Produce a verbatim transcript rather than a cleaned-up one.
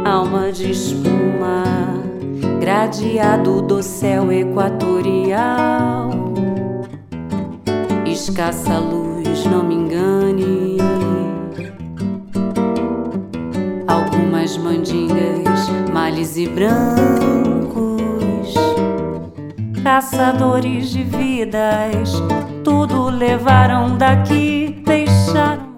alma de espuma, gradeado do céu equatorial. Escassa luz, não me engane. Algumas mandingas, males e brancos, caçadores de vidas, tudo levaram daqui, deixaram.